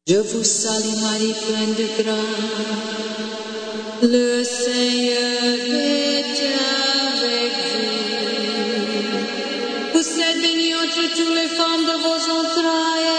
Je vous salue Marie, pleine de grâce. Le Seigneur est avec vous. Vous êtes bénie entre toutes les femmes de vos entrailles.